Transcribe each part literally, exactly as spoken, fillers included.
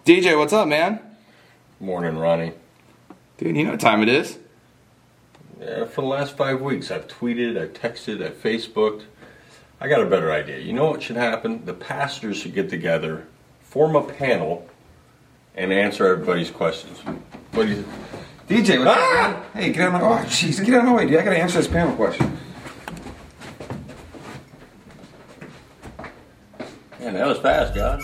D J, what's up, man? Morning, Ronnie. Dude, you know what time it is. Yeah, for the last five weeks, I've tweeted, I've texted, I've Facebooked. I got a better idea. You know what should happen? The pastors should get together, form a panel, and answer everybody's questions. What do you D J, what's Ah! up, man? Hey, get out of my way. Oh, jeez, get out of my way, dude. I gotta answer this panel question. Man, that was fast, God.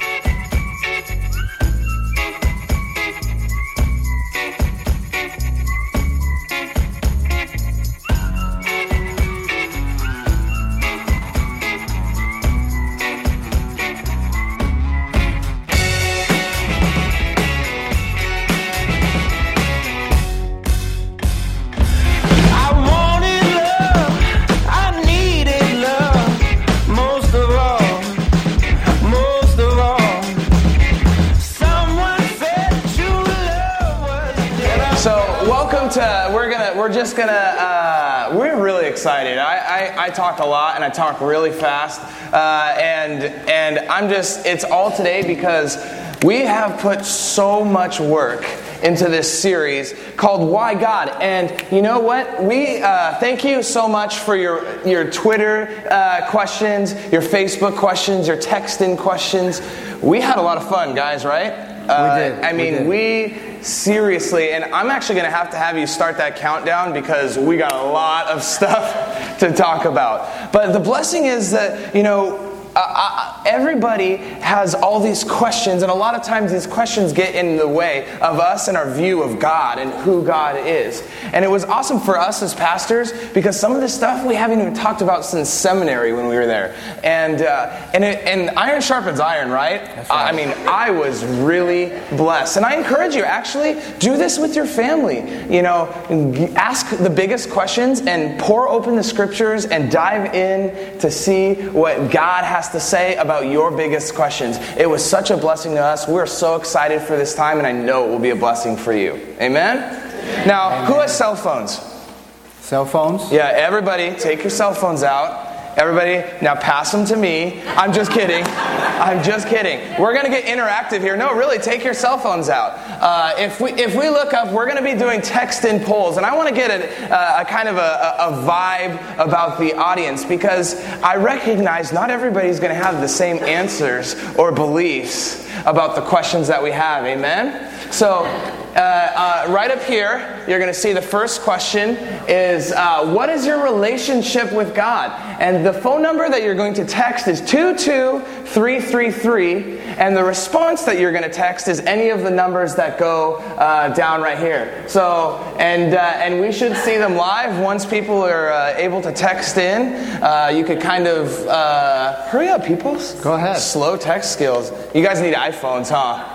We're just gonna, uh, we're really excited. I, I, I talk a lot and I talk really fast. Uh, and, and I'm just, it's all today because we have put so much work into this series called Why God? And you know what? We uh, thank you so much for your, your Twitter uh, questions, your Facebook questions, your text-in questions. We had a lot of fun, guys, right? Uh, we did. I mean, we, did. we seriously, and I'm actually going to have to have you start that countdown because we got a lot of stuff to talk about. But the blessing is that, you know, Uh, uh, everybody has all these questions, and a lot of times these questions get in the way of us and our view of God and who God is. And it was awesome for us as pastors because some of this stuff we haven't even talked about since seminary when we were there. And uh, and, it, and iron sharpens iron, right? That's right. I mean, I was really blessed. And I encourage you, actually, do this with your family. You know, ask the biggest questions and pour open the scriptures and dive in to see what God has to say about your biggest questions. It was such a blessing to us. We're so excited for this time, and I know it will be a blessing for you. Amen? Now, Amen. Who has cell phones? Cell phones? Yeah, everybody, take your cell phones out. Everybody, now pass them to me. I'm just kidding. I'm just kidding. We're going to get interactive here. No, really, take your cell phones out. Uh, if we if we look up, we're going to be doing text-in polls. And I want to get a, a, a kind of a, a vibe about the audience because I recognize not everybody's going to have the same answers or beliefs about the questions that we have. Amen? So, Uh, uh, right up here, you're going to see the first question is, uh, what is your relationship with God? And the phone number that you're going to text is two two three three three, and the response that you're going to text is any of the numbers that go uh, down right here. So, and uh, and we should see them live once people are uh, able to text in. Uh, you could kind of, uh, hurry up, people. Go ahead. Slow text skills. You guys need iPhones, huh?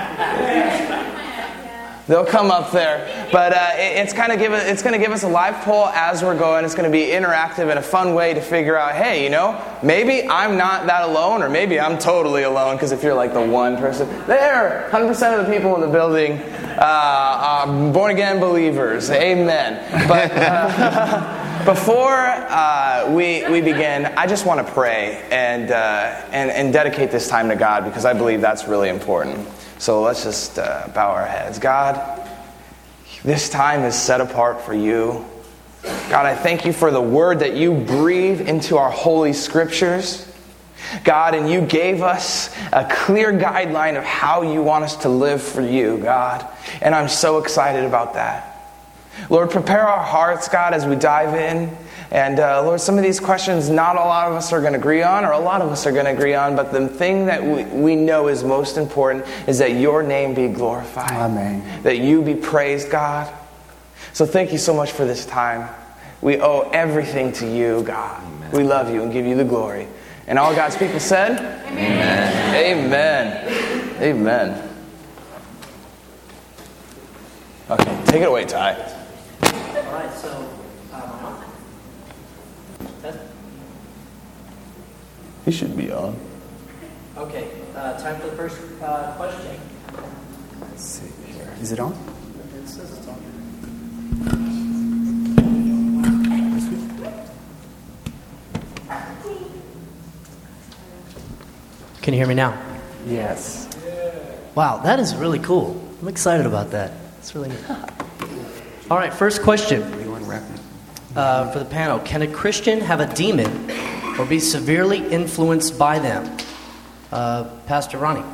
They'll come up there, but uh, it, it's kind of give it, it's going to give us a live poll as we're going. It's going to be interactive and a fun way to figure out, hey, you know, maybe I'm not that alone, or maybe I'm totally alone. Because if you're like the one person, there, one hundred percent of the people in the building uh, are born again believers. Amen. But uh, before uh, we we begin, I just want to pray and uh, and and dedicate this time to God because I believe that's really important. So let's just uh, bow our heads. God, this time is set apart for you. God, I thank you for the word that you breathe into our holy scriptures. God, and you gave us a clear guideline of how you want us to live for you, God. And I'm so excited about that. Lord, prepare our hearts, God, as we dive in. And uh, Lord, some of these questions not a lot of us are going to agree on, or a lot of us are going to agree on, but the thing that we, we know is most important is that your name be glorified. Amen. That you be praised, God. So thank you so much for this time. We owe everything to you, God. Amen. We love you and give you the glory. And all God's people said? Amen. Amen. Amen. Okay, take it away, Ty. All right, so um, He should be on. okay, uh, time for the first uh, question. Let's see here. Is it on? It says it's on. Can you hear me now? Yes. Wow, that is really cool. I'm excited about that. It's really neat. All right, first question uh, for the panel. Can a Christian have a demon or be severely influenced by them? Uh, Pastor Ronnie.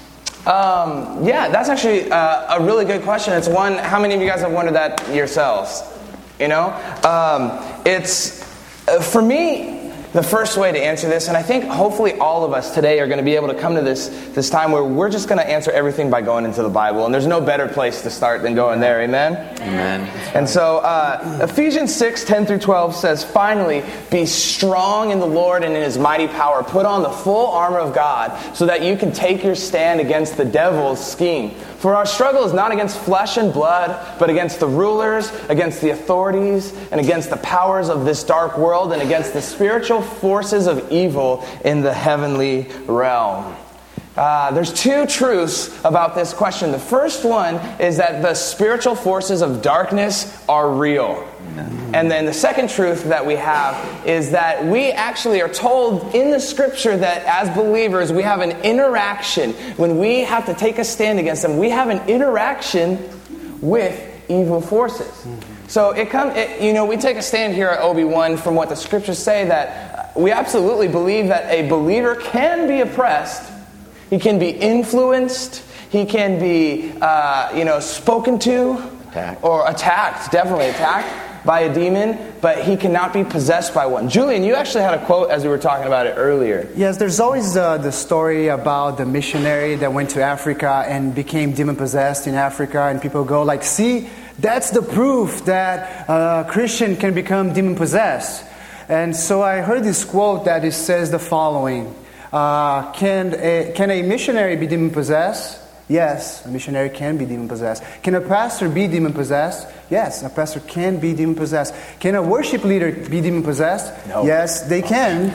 Um, yeah, that's actually uh, a really good question. It's one, how many of you guys have wondered that yourselves? You know? Um, it's, uh, for me, the first way to answer this, and I think hopefully all of us today are going to be able to come to this this time where we're just going to answer everything by going into the Bible, and there's no better place to start than going there, amen? Amen. And so uh, Ephesians six, ten through twelve says, "Finally, be strong in the Lord and in His mighty power. Put on the full armor of God so that you can take your stand against the devil's scheme. For our struggle is not against flesh and blood, but against the rulers, against the authorities, and against the powers of this dark world, and against the spiritual forces of evil in the heavenly realm." Uh, there's two truths about this question. The first one is that the spiritual forces of darkness are real. And then the second truth that we have is that we actually are told in the scripture that as believers we have an interaction. When we have to take a stand against them, we have an interaction with evil forces. Mm-hmm. So it come, it, you know, we take a stand here at O B one from what the scriptures say, that we absolutely believe that a believer can be oppressed, he can be influenced, he can be, uh, you know, spoken to, attacked. or attacked, definitely attacked by a demon, but he cannot be possessed by one. Julian, you actually had a quote as we were talking about it earlier. Yes, there's always uh, the story about the missionary that went to Africa and became demon-possessed in Africa, and people go like, see, that's the proof that a Christian can become demon-possessed. And so I heard this quote that it says the following, uh, can, a, can a missionary be demon-possessed? Yes, a missionary can be demon-possessed. Can a pastor be demon-possessed? Yes, a pastor can be demon-possessed. Can a worship leader be demon-possessed? No. Yes, they can.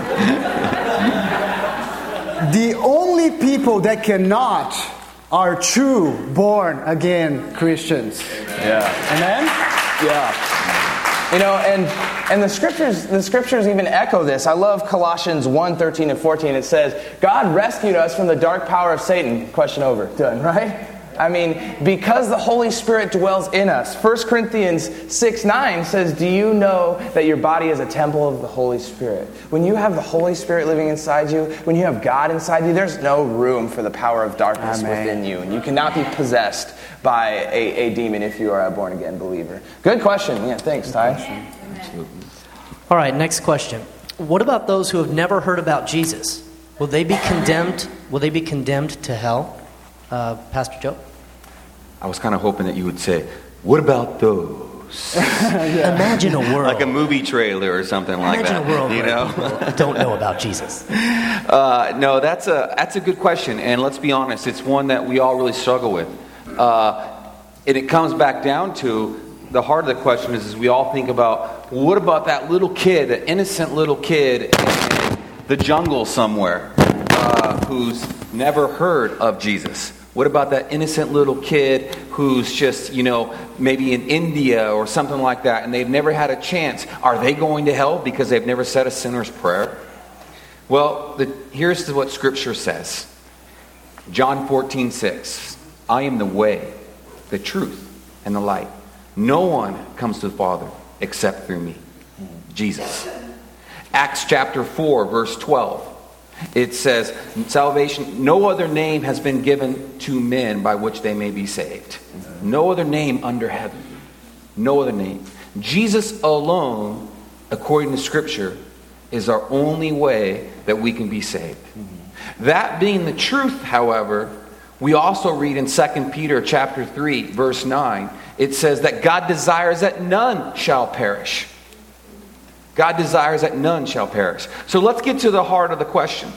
The only people that cannot are true born-again Christians. Yeah. Amen? Yeah. You know, and and the scriptures the scriptures even echo this. I love Colossians one, thirteen and fourteen. It says, God rescued us from the dark power of Satan. Question over. Done, right? I mean, because the Holy Spirit dwells in us. First Corinthians six, nine says, do you know that your body is a temple of the Holy Spirit? When you have the Holy Spirit living inside you, when you have God inside you, there's no room for the power of darkness Amen. Within you. And you cannot be possessed by a, a demon if you are a born-again believer. Good question. Yeah, thanks, Ty. Absolutely. All right, next question. What about those who have never heard about Jesus? Will they be condemned? Will they be condemned to hell? Uh, Pastor Joe? I was kind of hoping that you would say, what about those? yeah. Imagine a world. Like a movie trailer or something like Imagine that. Imagine a world you where know? people don't know about Jesus. Uh, no, that's a, that's a good question. And let's be honest, it's one that we all really struggle with. Uh, and it comes back down to, the heart of the question is, is we all think about, what about that little kid, that innocent little kid in the jungle somewhere uh, who's never heard of Jesus? What about that innocent little kid who's just, you know, maybe in India or something like that, and they've never had a chance? Are they going to hell because they've never said a sinner's prayer? Well, the, here's what Scripture says. John fourteen six. I am the way, the truth, and the light. No one comes to the Father except through me. Jesus. Acts chapter four, verse twelve. It says, salvation, no other name has been given to men by which they may be saved. No other name under heaven. No other name. Jesus alone, according to Scripture, is our only way that we can be saved. Mm-hmm. That being the truth, however, we also read in Second Peter chapter three, verse nine, it says that God desires that none shall perish. God desires that none shall perish. So let's get to the heart of the question.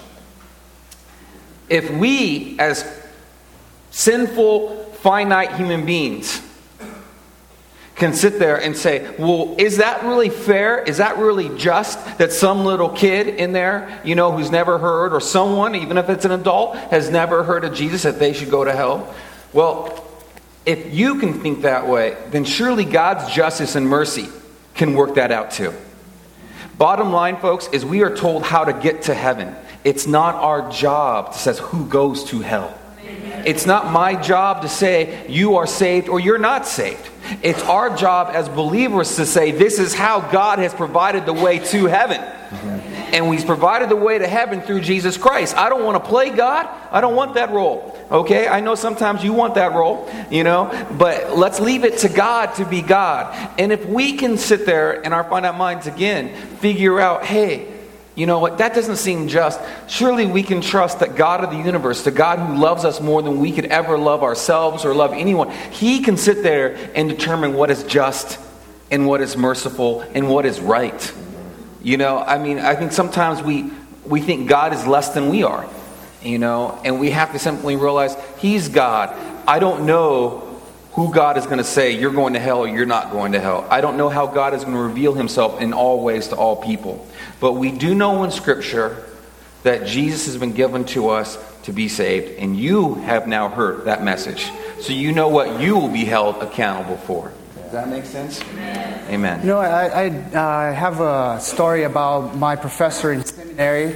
If we, as sinful, finite human beings, can sit there and say, well, is that really fair? Is that really just that some little kid in there, you know, who's never heard, or someone, even if it's an adult, has never heard of Jesus, that they should go to hell? Well, if you can think that way, then surely God's justice and mercy can work that out too. Bottom line, folks, is we are told how to get to heaven. It's not our job to say who goes to hell. It's not my job to say you are saved or you're not saved. It's our job as believers to say this is how God has provided the way to heaven. Mm-hmm. And He's provided the way to heaven through Jesus Christ. I don't want to play God. I don't want that role. Okay? I know sometimes you want that role, you know, but let's leave it to God to be God. And if we can sit there in our finite minds again, figure out, hey, you know what, that doesn't seem just. Surely we can trust that God of the universe, the God who loves us more than we could ever love ourselves or love anyone, He can sit there and determine what is just and what is merciful and what is right. You know, I mean, I think sometimes we, we think God is less than we are, you know, and we have to simply realize He's God. I don't know who God is going to say, you're going to hell or you're not going to hell. I don't know how God is going to reveal Himself in all ways to all people. But we do know in Scripture that Jesus has been given to us to be saved. And you have now heard that message. So you know what you will be held accountable for. Does that make sense? Amen. You know, I, I uh, have a story about my professor in seminary.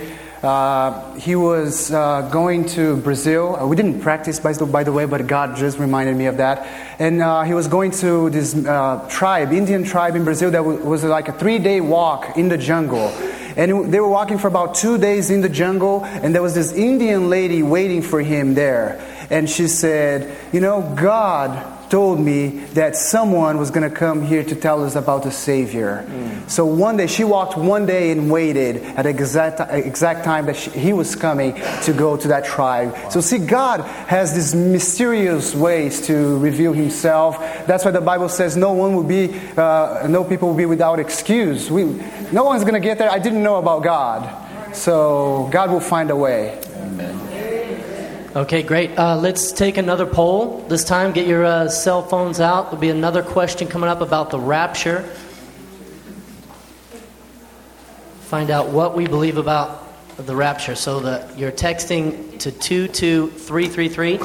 Uh, he was uh, going to Brazil. Uh, we didn't practice, by the, by the way, but God just reminded me of that. And uh, he was going to this uh, tribe, Indian tribe in Brazil that w- was like a three-day walk in the jungle. And they were walking for about two days in the jungle, and there was this Indian lady waiting for him there. And she said, you know, God told me that someone was going to come here to tell us about the Savior. Mm. So one day, she walked one day and waited at the exact, exact time that she, he was coming to go to that tribe. Wow. So see, God has these mysterious ways to reveal Himself. That's why the Bible says no one will be, uh, no people will be without excuse. We, no one's going to get there. I didn't know about God. So God will find a way. Amen. Okay, great. Uh, let's take another poll. This time, get your uh, cell phones out. There'll be another question coming up about the rapture. Find out what we believe about the rapture. So that you're texting to two two three three three.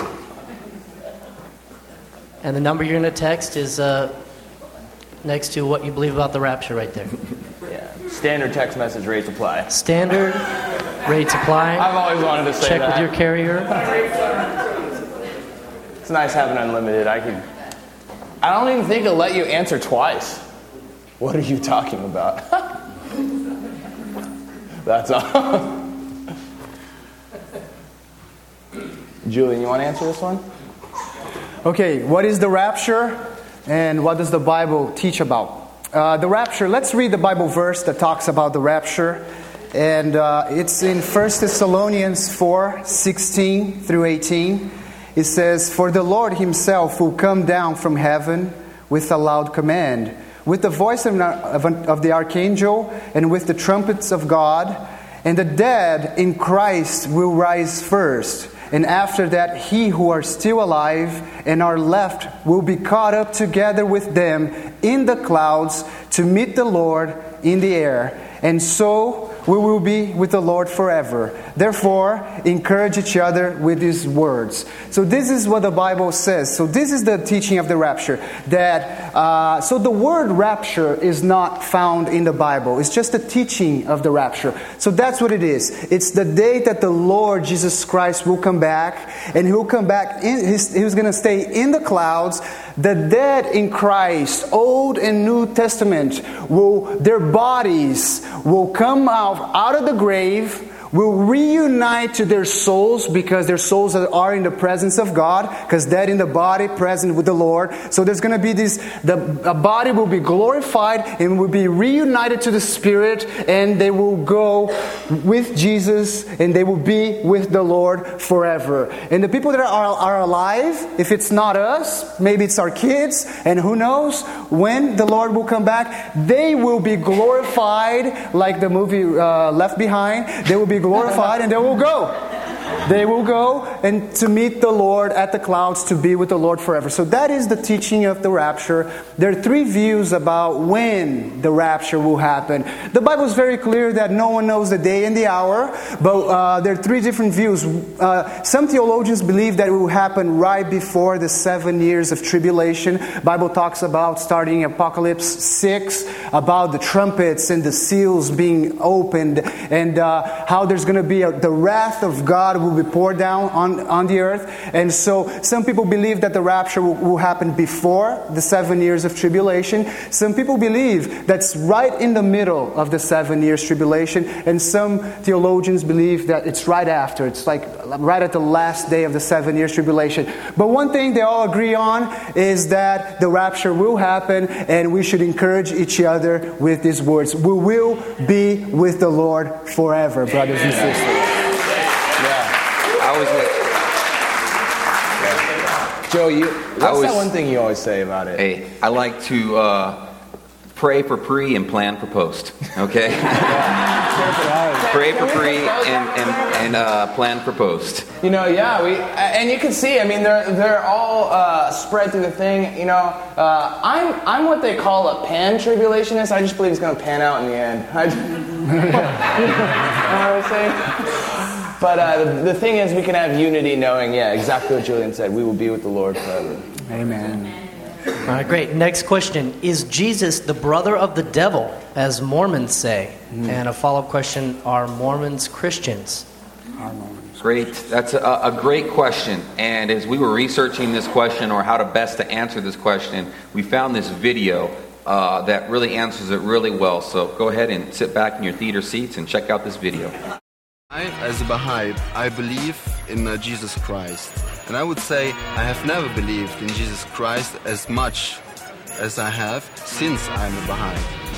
And the number you're going to text is uh, next to what you believe about the rapture right there. Yeah. Standard text message rates apply. Standard rates apply. I've always wanted to say Check that. with your carrier. It's nice having unlimited. I can. I don't even think it'll let you answer twice. What are you talking about? That's all. Julian, you want to answer this one? Okay, what is the rapture and what does the Bible teach about? Uh, the rapture, let's read the Bible verse that talks about the rapture. And uh, it's in First Thessalonians four, sixteen through eighteen. It says, "For the Lord Himself will come down from heaven with a loud command, with the voice of, of, of the archangel, and with the trumpets of God. And the dead in Christ will rise first. And after that, he who are still alive and are left will be caught up together with them in the clouds to meet the Lord in the air. And so we will be with the Lord forever. Therefore, encourage each other with these words." So this is what the Bible says. So this is the teaching of the rapture. That uh, so the word rapture is not found in the Bible. It's just the teaching of the rapture. So that's what it is. It's the day that the Lord Jesus Christ will come back, and He'll come back. In, he's, he's going to stay in the clouds. The dead in Christ, Old and New Testament, will their bodies will come out out of the grave, will reunite to their souls because their souls are in the presence of God, because dead in the body, present with the Lord. So there's going to be this, the a body will be glorified and will be reunited to the Spirit, and they will go with Jesus and they will be with the Lord forever. And the people that are, are alive, if it's not us, maybe it's our kids, and who knows when the Lord will come back, they will be glorified like the movie uh, Left Behind. They will be glorified and they will go. They will go and to meet the Lord at the clouds to be with the Lord forever. So that is the teaching of the rapture. There are three views about when the rapture will happen. The Bible is very clear that no one knows the day and the hour, but uh, there are three different views. Uh, some theologians believe that it will happen right before the seven years of tribulation. The Bible talks about, starting Apocalypse six, about the trumpets and the seals being opened, and uh, how there's going to be a, the wrath of God will will be poured down on, on the earth. And so some people believe that the rapture will, will happen before the seven years of tribulation. Some people believe that's right in the middle of the seven years tribulation. And some theologians believe that it's right after. It's like right at the last day of the seven years tribulation. But one thing they all agree on is that the rapture will happen, and we should encourage each other with these words. We will be with the Lord forever, brothers and sisters. Yeah. I was with, Joe, you, what's always, that one thing you always say about it? Hey, I like to uh, pray for pre and plan for post. Okay? Pray for pre and, and, and uh, plan for post. You know, yeah, we and you can see. I mean, they're they're all uh, spread through the thing. You know, uh, I'm I'm what they call a pan tribulationist. I just believe it's going to pan out in the end. I just, you know what I'm saying? But uh, the, the thing is, we can have unity, knowing, yeah, exactly what Julian said. We will be with the Lord forever. Amen. All right, great. Next question. Is Jesus the brother of the devil, as Mormons say? Mm. And a follow-up question, are Mormons Christians? Are Mormons. Great. That's a, a great question. And as we were researching this question, or how to best to answer this question, we found this video uh, that really answers it really well. So go ahead and sit back in your theater seats and check out this video. I, as a Baha'i, I believe in uh, Jesus Christ. And I would say I have never believed in Jesus Christ as much as I have since I'm a Baha'i.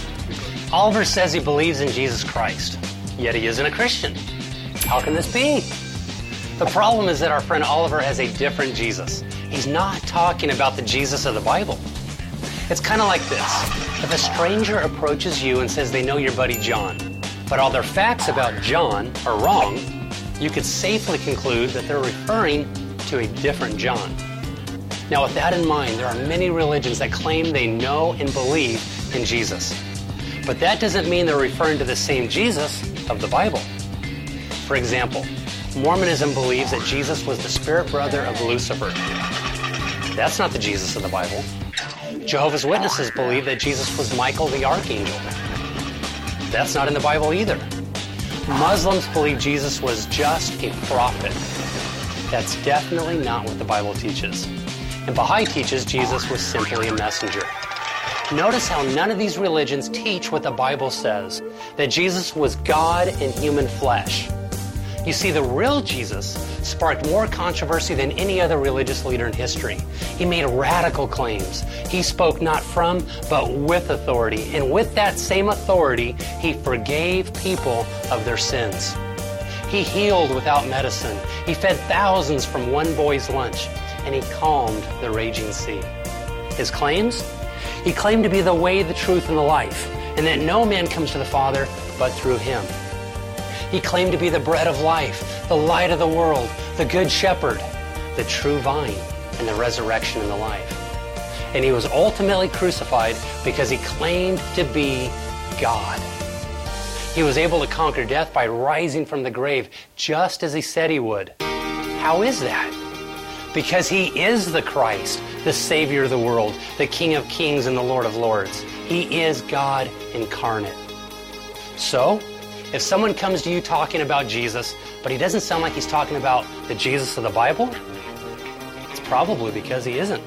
Oliver says he believes in Jesus Christ, yet he isn't a Christian. How can this be? The problem is that our friend Oliver has a different Jesus. He's not talking about the Jesus of the Bible. It's kind of like this. If a stranger approaches you and says they know your buddy John, but all their facts about John are wrong, you could safely conclude that they're referring to a different John. Now, with that in mind, there are many religions that claim they know and believe in Jesus. But that doesn't mean they're referring to the same Jesus of the Bible. For example, Mormonism believes that Jesus was the spirit brother of Lucifer. That's not the Jesus of the Bible. Jehovah's Witnesses believe that Jesus was Michael the Archangel. That's not in the Bible either. Muslims believe Jesus was just a prophet. That's definitely not what the Bible teaches. And Baha'i teaches Jesus was simply a messenger. Notice how none of these religions teach what the Bible says, that Jesus was God in human flesh. You see, the real Jesus sparked more controversy than any other religious leader in history. He made radical claims. He spoke not from, but with authority. And with that same authority, he forgave people of their sins. He healed without medicine. He fed thousands from one boy's lunch. And he calmed the raging sea. His claims? He claimed to be the way, the truth, and the life, and that no man comes to the Father but through him. He claimed to be the bread of life, the light of the world, the good shepherd, the true vine, and the resurrection and the life. And he was ultimately crucified because he claimed to be God. He was able to conquer death by rising from the grave, just as he said he would. How is that? Because he is the Christ, the Savior of the world, the King of kings and the Lord of lords. He is God incarnate. So, if someone comes to you talking about Jesus, but he doesn't sound like he's talking about the Jesus of the Bible, it's probably because he isn't.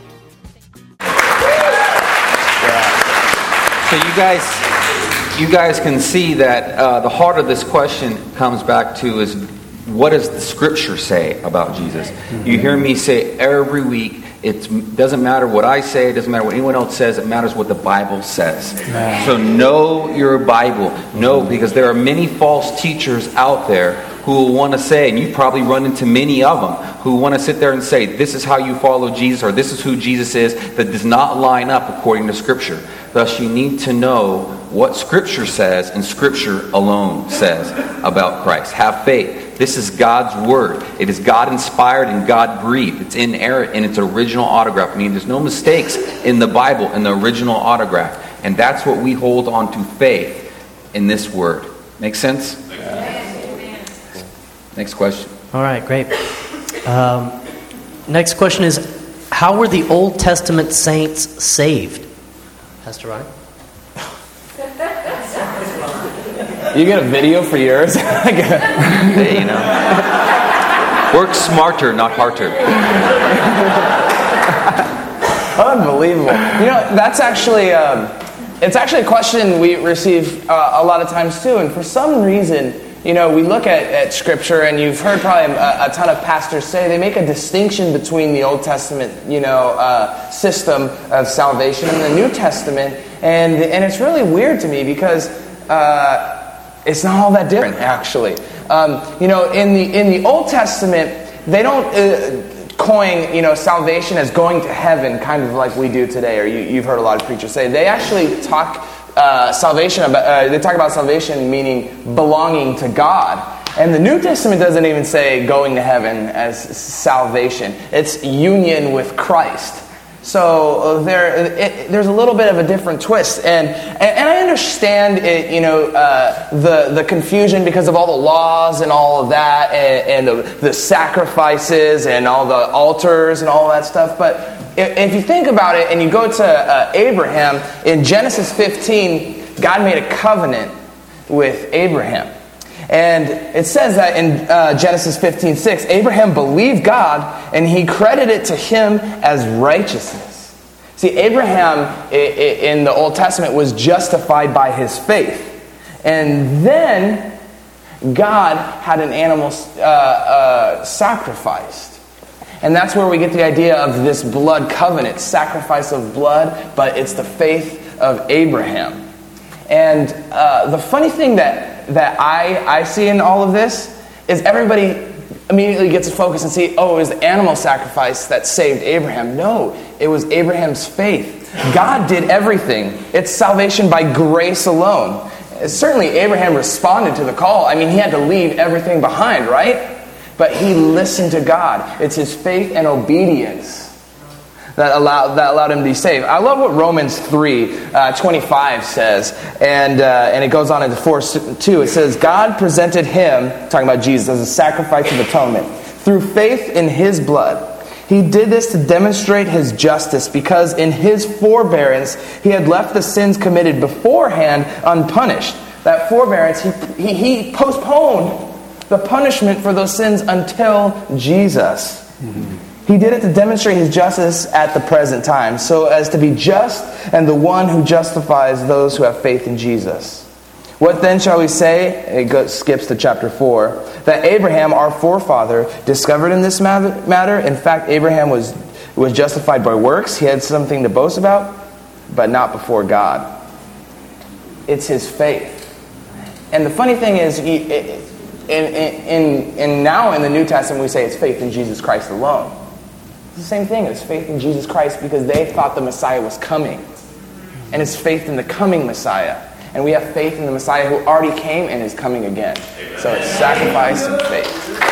Yeah. So you guys, you guys can see that uh, the heart of this question comes back to is, what does the Scripture say about Jesus? Mm-hmm. You hear me say every week, it doesn't matter what I say, it doesn't matter what anyone else says, it matters what the Bible says. Yeah. So know your Bible. Know, because there are many false teachers out there who will want to say, and you probably run into many of them, who want to sit there and say, this is how you follow Jesus, or this is who Jesus is, that does not line up according to Scripture. Thus, you need to know what Scripture says, and Scripture alone says about Christ. Have faith. This is God's Word. It is God-inspired and God-breathed. It's inerrant in its original autograph. I mean, there's no mistakes in the Bible, in the original autograph. And that's what we hold on to faith in this Word. Make sense? Next question. All right, great. Um, next question is, how were the Old Testament saints saved? Pastor Ryan? You get a video for yours? Hey, you know. Work smarter, not harder. Unbelievable. You know, that's actually, um, it's actually a question we receive uh, a lot of times too. And for some reason, you know, we look at, at Scripture, and you've heard probably a, a ton of pastors say they make a distinction between the Old Testament, you know, uh, system of salvation and the New Testament. And, and it's really weird to me because uh, it's not all that different, actually. Um, you know, in the in the Old Testament, they don't uh, coin, you know, salvation as going to heaven, kind of like we do today, or you, you've heard a lot of preachers say. They actually talk uh, salvation about. Uh, they talk about salvation meaning belonging to God. And the New Testament doesn't even say going to heaven as salvation. It's union with Christ. So there, it, there's a little bit of a different twist, and and, and I understand it, you know, uh, the the confusion because of all the laws and all of that, and, and the, the sacrifices and all the altars and all that stuff. But if, if you think about it, and you go to uh, Abraham in Genesis fifteen, God made a covenant with Abraham. And it says that in uh, Genesis fifteen six, Abraham believed God, and he credited it to him as righteousness. See, Abraham in the Old Testament was justified by his faith. And then God had an animal uh, uh, sacrificed. And that's where we get the idea of this blood covenant, sacrifice of blood, but it's the faith of Abraham. And uh, the funny thing that that I, I see in all of this is everybody immediately gets a focus and see, oh, it was the animal sacrifice that saved Abraham. No, it was Abraham's faith. God did everything. It's salvation by grace alone. Certainly Abraham responded to the call. I mean, he had to leave everything behind, right? But he listened to God. It's his faith and obedience that allowed that allowed him to be saved. I love what Romans three uh, twenty-five says, and uh, and it goes on into four two. It says, God presented him, talking about Jesus, as a sacrifice of atonement through faith in his blood. He did this to demonstrate his justice, because in his forbearance he had left the sins committed beforehand unpunished. That forbearance, he he, he postponed the punishment for those sins until Jesus. Mm-hmm. He did it to demonstrate his justice at the present time, so as to be just and the one who justifies those who have faith in Jesus. What then shall we say? It goes, skips to chapter four. That Abraham, our forefather, discovered in this matter. In fact, Abraham was, was justified by works. He had something to boast about, but not before God. It's his faith. And the funny thing is, he, in, in, in now in the New Testament, we say it's faith in Jesus Christ alone. It's the same thing. It's faith in Jesus Christ because they thought the Messiah was coming. And it's faith in the coming Messiah. And we have faith in the Messiah who already came and is coming again. So it's sacrifice and faith.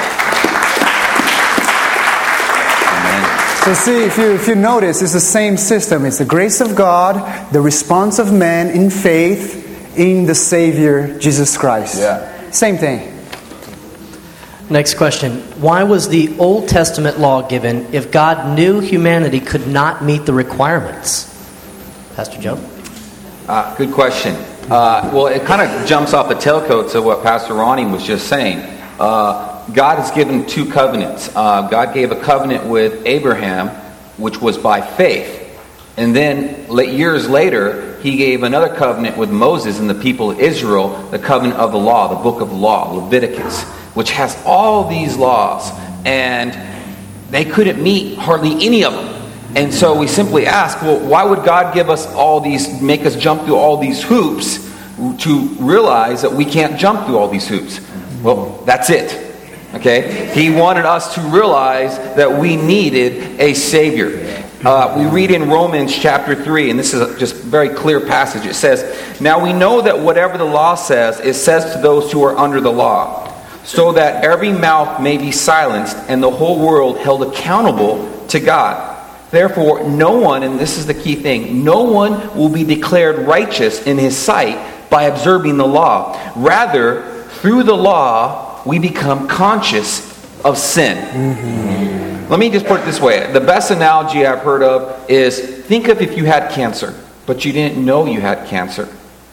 So see, if you if you notice, it's the same system. It's the grace of God, the response of man in faith in the Savior, Jesus Christ. Yeah. Same thing. Next question. Why was the Old Testament law given if God knew humanity could not meet the requirements? Pastor Joe? Uh, good question. Uh, well, it kind of jumps off the tailcoats of what Pastor Ronnie was just saying. Uh, God has given two covenants. Uh, God gave a covenant with Abraham, which was by faith. And then years later, he gave another covenant with Moses and the people of Israel, the covenant of the law, the book of the law, Leviticus, which has all these laws, and they couldn't meet hardly any of them. And so we simply ask, well, why would God give us all these, make us jump through all these hoops to realize that we can't jump through all these hoops? Well, that's it. Okay? He wanted us to realize that we needed a Savior. Uh, we read in Romans chapter three, and this is a just very clear passage. It says, now we know that whatever the law says, it says to those who are under the law, so that every mouth may be silenced and the whole world held accountable to God. Therefore, no one, and this is the key thing, no one will be declared righteous in his sight by observing the law. Rather, through the law, we become conscious of sin. Mm-hmm. Let me just put it this way. The best analogy I've heard of is, think of if you had cancer, but you didn't know you had cancer.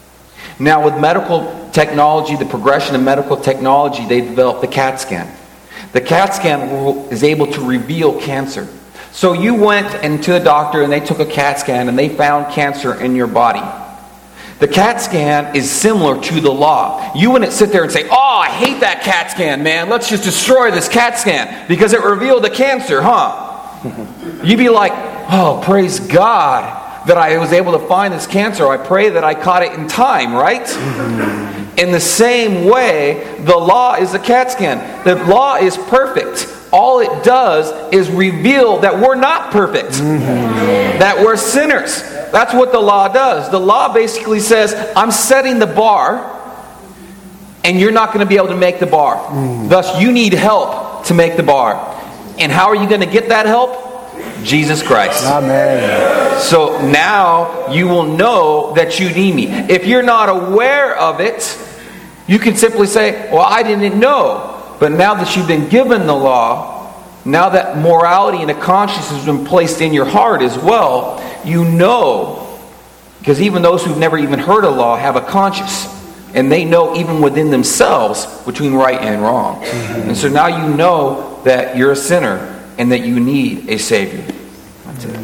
Now, with medical technology, the progression of medical technology, they developed the CAT scan. The CAT scan will, is able to reveal cancer. So you went into a doctor and they took a CAT scan and they found cancer in your body. The CAT scan is similar to the law. You wouldn't sit there and say, oh, I hate that CAT scan, man. Let's just destroy this CAT scan because it revealed the cancer, huh? You'd be like, oh, praise God that I was able to find this cancer. I pray that I caught it in time, right? Mm-hmm. In the same way, the law is the CAT scan. The law is perfect. All it does is reveal that we're not perfect. Mm-hmm. That we're sinners. That's what the law does. The law basically says, I'm setting the bar, and you're not going to be able to make the bar. Mm-hmm. Thus, you need help to make the bar. And how are you going to get that help? Jesus Christ. Amen. So now you will know that you need me. If you're not aware of it, you can simply say, well, I didn't know. But now that you've been given the law, now that morality and a conscience has been placed in your heart as well, you know. Because even those who've never even heard a law have a conscience. And they know even within themselves between right and wrong. Mm-hmm. And so now you know that you're a sinner and that you need a Savior. That's it.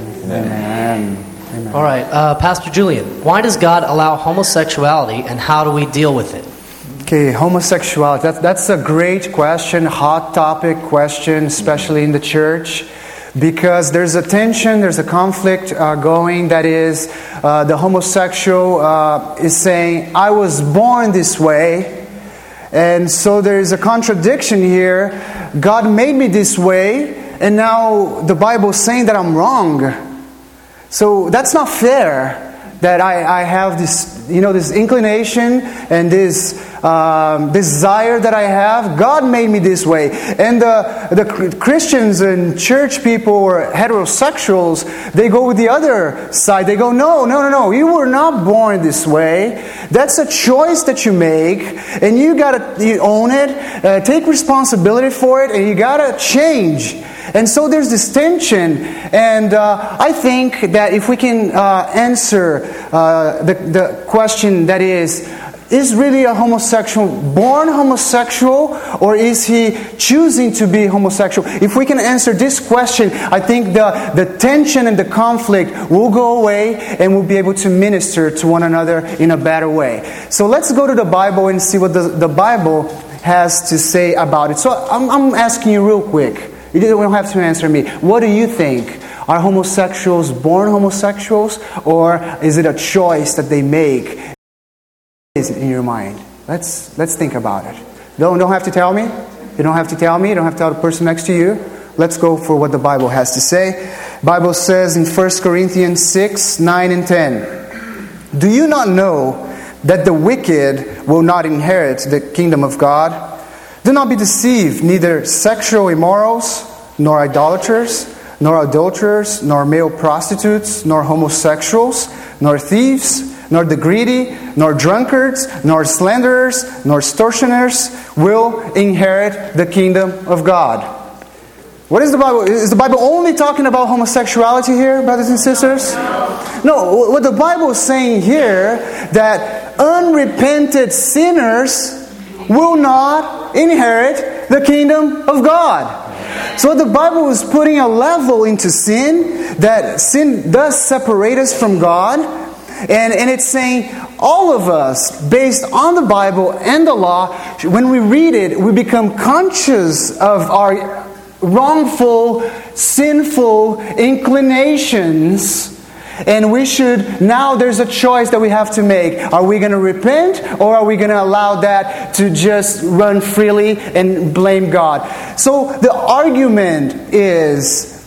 Amen. Amen. All right, uh, Pastor Julian, why does God allow homosexuality and how do we deal with it? Okay, homosexuality. That's, that's a great question, hot topic question, especially in the church. Because there's a tension, there's a conflict uh, going. That is, uh, the homosexual uh, is saying, I was born this way. And so there's a contradiction here. God made me this way. And now the Bible is saying that I'm wrong. So that's not fair. That I, I have this, you know, this inclination and this um, desire that I have. God made me this way. And the, the Christians and church people or heterosexuals, they go with the other side. They go, no, no, no, no. You were not born this way. That's a choice that you make. And you got to own it. Uh, take responsibility for it. And you got to change. And so there's this tension, and uh, I think that if we can uh, answer uh, the, the question that is, is really a homosexual born homosexual, or is he choosing to be homosexual? If we can answer this question, I think the, the tension and the conflict will go away, and we'll be able to minister to one another in a better way. So let's go to the Bible and see what the, the Bible has to say about it. So I'm, I'm asking you real quick. You don't have to answer me. What do you think? Are homosexuals born homosexuals, or is it a choice that they make? Is it in your mind? Let's let's think about it. Don't don't have to tell me. You don't have to tell me. You don't have to tell the person next to you. Let's go for what the Bible has to say. Bible says in First Corinthians six, nine and ten. Do you not know that the wicked will not inherit the kingdom of God? Do not be deceived, neither sexual immorals, nor idolaters, nor adulterers, nor male prostitutes, nor homosexuals, nor thieves, nor the greedy, nor drunkards, nor slanderers, nor extortioners will inherit the kingdom of God. What is the Bible? Is the Bible only talking about homosexuality here, brothers and sisters? No, what the Bible is saying here, that unrepented sinners will not inherit the kingdom of God. So the Bible is putting a level into sin, that sin does separate us from God. And, and it's saying all of us, based on the Bible and the law, when we read it, we become conscious of our wrongful, sinful inclinations. And we should, now there's a choice that we have to make. Are we going to repent, or are we going to allow that to just run freely and blame God? So the argument is,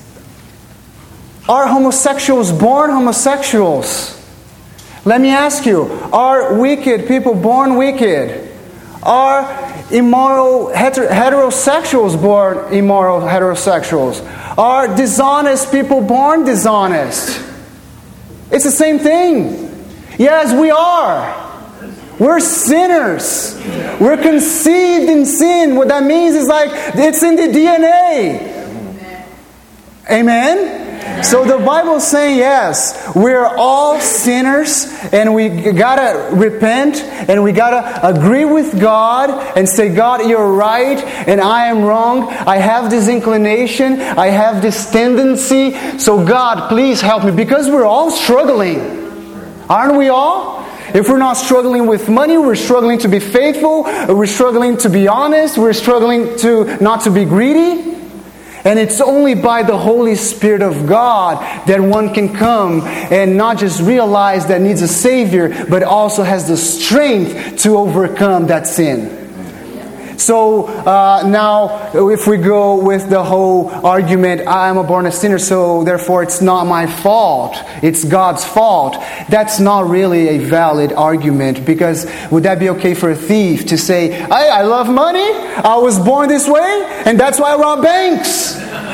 are homosexuals born homosexuals? Let me ask you, are wicked people born wicked? Are immoral heter- heterosexuals born immoral heterosexuals? Are dishonest people born dishonest? It's the same thing. Yes, we are. We're sinners. We're conceived in sin. What that means is like it's in the D N A. Amen? So the Bible's saying, yes, we're all sinners, and we gotta repent, and we gotta agree with God and say, God, you're right, and I am wrong. I have this inclination, I have this tendency, so God, please help me, because we're all struggling. Aren't we all? If we're not struggling with money, we're struggling to be faithful, we're struggling to be honest, we're struggling to not to be greedy. And it's only by the Holy Spirit of God that one can come and not just realize that needs a Savior, but also has the strength to overcome that sin. So uh, now, if we go with the whole argument, I am a born sinner, so therefore it's not my fault, it's God's fault. That's not really a valid argument, because would that be okay for a thief to say, hey, I love money, I was born this way, and that's why I rob banks?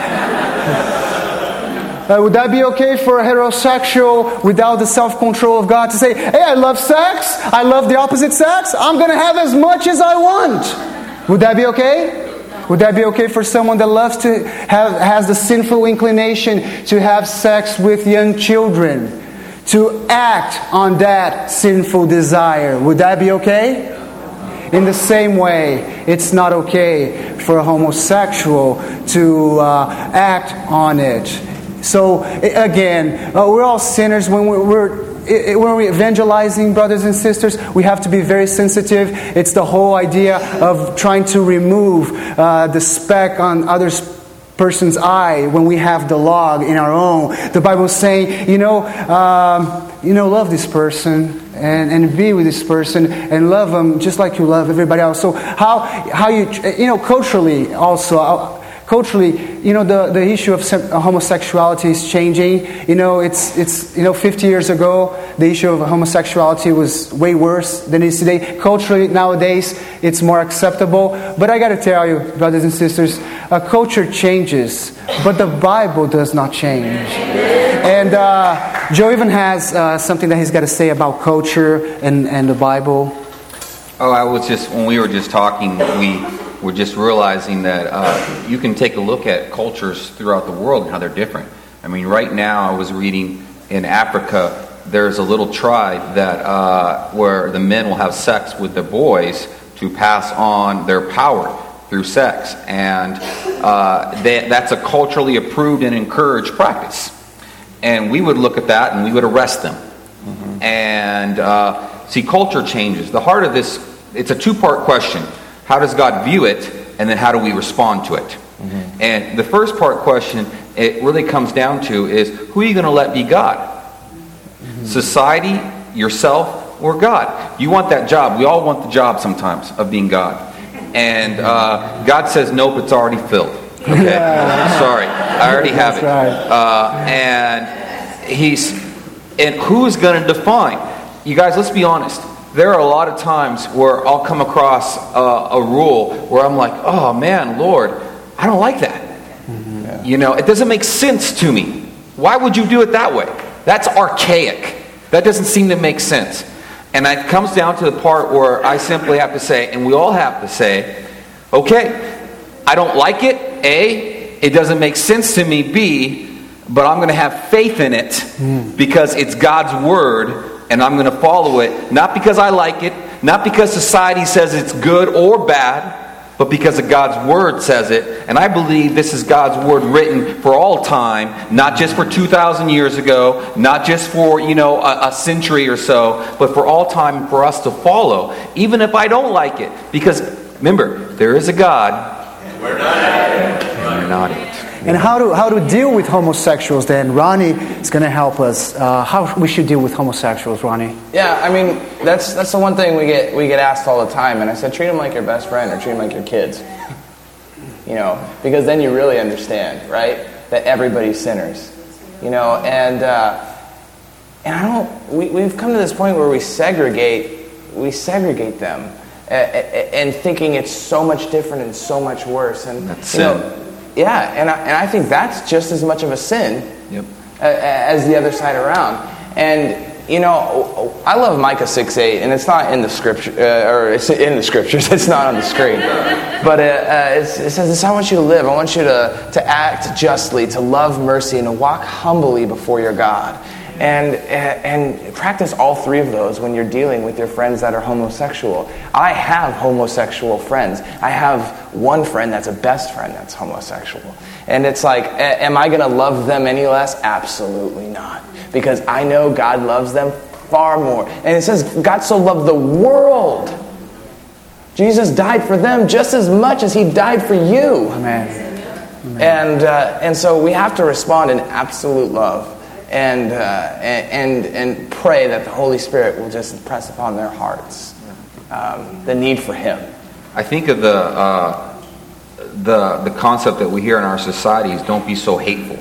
Uh, would that be okay for a heterosexual without the self-control of God to say, hey, I love sex, I love the opposite sex, I'm going to have as much as I want? Would that be okay? Would that be okay for someone that loves to have, has the sinful inclination to have sex with young children, to act on that sinful desire? Would that be okay? In the same way, it's not okay for a homosexual to uh, act on it. So again, uh, we're all sinners. When we're, we're when we're evangelizing, brothers and sisters, we have to be very sensitive. It's the whole idea of trying to remove uh, the speck on other person's eye when we have the log in our own. The Bible is saying, you know, um, you know, love this person. And, and be with this person and love them just like you love everybody else. So how how you you know culturally also culturally you know the, the issue of homosexuality is changing. You know it's it's you know fifty years ago the issue of homosexuality was way worse than it is today. Culturally nowadays it's more acceptable. But I got to tell you, brothers and sisters, uh, culture changes, but the Bible does not change. And uh, Joe even has uh, something that he's got to say about culture and, and the Bible. Oh, I was just, when we were just talking, we were just realizing that uh, you can take a look at cultures throughout the world and how they're different. I mean, right now I was reading in Africa, there's a little tribe that uh, where the men will have sex with the boys to pass on their power through sex. And uh, they, that's a culturally approved and encouraged practice. And we would look at that and we would arrest them. Mm-hmm. And uh, see, culture changes. The heart of this, it's a two-part question. How does God view it? And then how do we respond to it? Mm-hmm. And the first part question, it really comes down to is, who are you going to let be God? Mm-hmm. Society, yourself, or God? You want that job. We all want the job sometimes of being God. And uh, God says, nope, it's already filled. Okay, sorry, I already have it. Uh, and he's, and who's going to define? You guys, let's be honest. There are a lot of times where I'll come across uh, a rule where I'm like, oh man, Lord, I don't like that. Mm-hmm. Yeah. You know, it doesn't make sense to me. Why would you do it that way? That's archaic. That doesn't seem to make sense. And it comes down to the part where I simply have to say, and we all have to say, okay, I don't like it, A, it doesn't make sense to me, B, but I'm going to have faith in it mm. because it's God's Word and I'm going to follow it, not because I like it, not because society says it's good or bad, but because of God's Word says it. And I believe this is God's Word written for all time, not just for two thousand years ago, not just for, you know, a, a century or so, but for all time for us to follow, even if I don't like it. Because, remember, there is a God. We're not it. We're not it. And how to how to deal with homosexuals then? Ronnie is going to help us. Uh, how we should deal with homosexuals, Ronnie? Yeah, I mean that's that's the one thing we get we get asked all the time. And I said, treat them like your best friend or treat them like your kids. You know, because then you really understand, right? That everybody's sinners. You know, and uh, and I don't. We we've come to this point where we segregate we segregate them. And thinking it's so much different and so much worse, and that's you know, sin. Yeah, and I, and I think that's just as much of a sin yep. as the other side around. And you know, I love Micah six eight, and it's not in the scripture, uh, or it's in the scriptures. It's not on the screen, but it, uh, it's, it says, "This is how I want you to live. I want you to to act justly, to love mercy, and to walk humbly before your God." And and practice all three of those when you're dealing with your friends that are homosexual. I have homosexual friends. I have one friend that's a best friend that's homosexual. And it's like, am I going to love them any less? Absolutely not. Because I know God loves them far more. And it says, God so loved the world. Jesus died for them just as much as he died for you. Amen. Amen. And, uh, and so we have to respond in absolute love. And, uh, and and pray that the Holy Spirit will just impress upon their hearts um, the need for Him. I think of the uh, the the concept that we hear in our societies: don't be so hateful.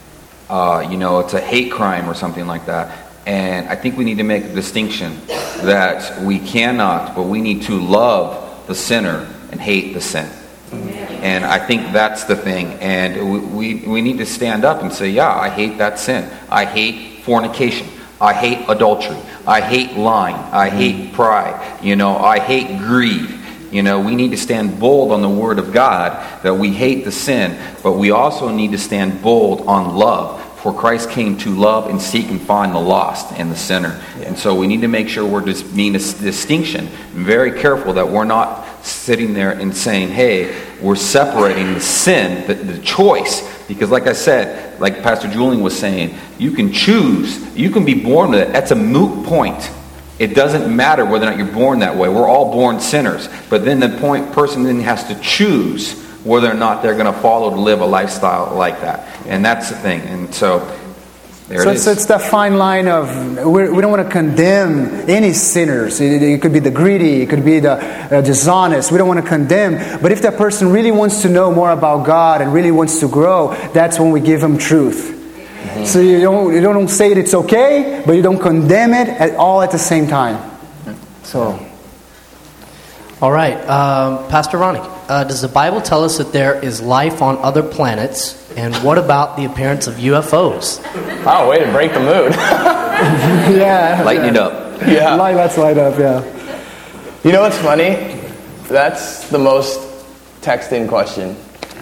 Uh, you know, it's a hate crime or something like that. And I think we need to make a distinction that we cannot, but we need to love the sinner and hate the sin. And I think that's the thing. And we, we, we need to stand up and say, yeah, I hate that sin. I hate fornication. I hate adultery. I hate lying. I hate pride. You know, I hate greed. You know, we need to stand bold on the Word of God that we hate the sin, but we also need to stand bold on love. For Christ came to love and seek and find the lost and the sinner. Yeah. And so we need to make sure we're just being a distinction and very careful that we're not sitting there and saying, hey, we're separating the sin, the, the choice. Because like I said, like Pastor Julian was saying, you can choose. You can be born with it. That's a moot point. It doesn't matter whether or not you're born that way. We're all born sinners. But then the point person then has to choose whether or not they're going to follow to live a lifestyle like that. And that's the thing. And so there so it it's, is. it's that fine line of, we're, we don't want to condemn any sinners. It, it could be the greedy, it could be the uh, dishonest. We don't want to condemn. But if that person really wants to know more about God and really wants to grow, that's when we give them truth. Mm-hmm. So you don't, you don't say it's okay, but you don't condemn it at all at the same time. So, all right, um, Pastor Ronnie, uh, does the Bible tell us that there is life on other planets? And what about the appearance of U F Os? Oh, way to break the mood. yeah. Lighten yeah. it up. Yeah. Light, let's light up, yeah. You know what's funny? That's the most texting question.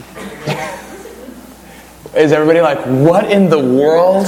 Is everybody like, what in the world?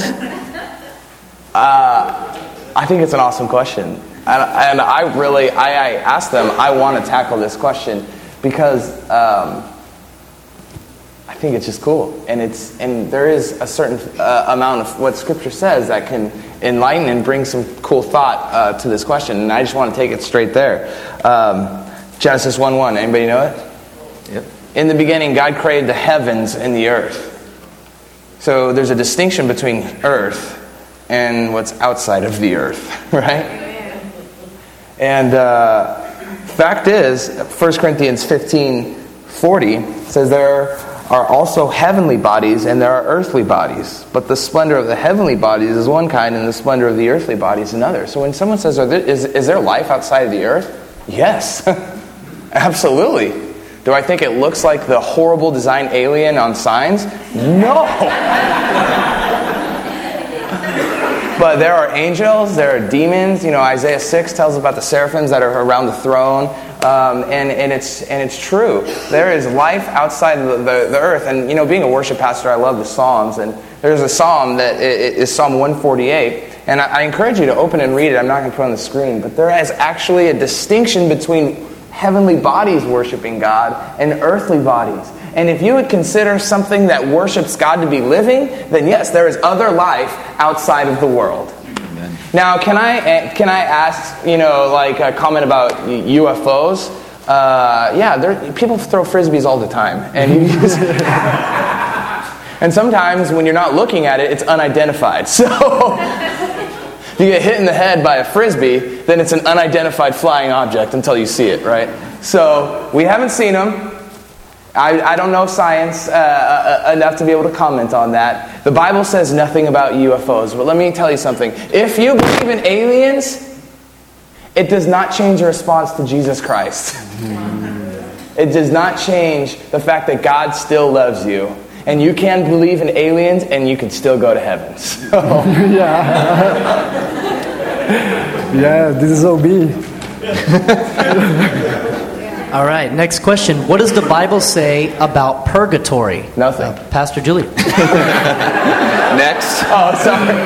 Uh, I think it's an awesome question. And, and I really, I, I asked them, I want to tackle this question because um, I think it's just cool. And it's and there is a certain uh, amount of what Scripture says that can enlighten and bring some cool thought uh, to this question. And I just want to take it straight there. Um, Genesis one one, anybody know it? Yep. In the beginning, God created the heavens and the earth. So there's a distinction between earth and what's outside of the earth, right? And uh, fact is, First Corinthians fifteen forty says there are also heavenly bodies and there are earthly bodies. But the splendor of the heavenly bodies is one kind and the splendor of the earthly bodies is another. So when someone says, are there, is, is there life outside of the earth? Yes, absolutely. Do I think it looks like the horrible design alien on Signs? No. But there are angels, there are demons. You know, Isaiah six tells us about the seraphims that are around the throne. Um, and, and it's and it's true. There is life outside the, the, the earth. And, you know, being a worship pastor, I love the Psalms. And there's a psalm that is Psalm one forty-eight. And I, I encourage you to open and read it. I'm not going to put it on the screen. But there is actually a distinction between heavenly bodies worshiping God and earthly bodies. And if you would consider something that worships God to be living, then yes, there is other life outside of the world. Amen. Now, can I can I ask, you know, like a comment about U F Os? Uh, yeah, there, people throw frisbees all the time, and you use, and sometimes when you're not looking at it, it's unidentified. So if you get hit in the head by a frisbee, then it's an unidentified flying object until you see it, right? So we haven't seen them. I, I don't know science uh, uh, enough to be able to comment on that. The Bible says nothing about U F Os, but let me tell you something. If you believe in aliens, it does not change your response to Jesus Christ. It does not change the fact that God still loves you. And you can believe in aliens and you can still go to heaven. So, yeah. Yeah, this is O B. All right, next question. What does the Bible say about purgatory? Nothing. Uh, Pastor Julian. Next. Oh, sorry.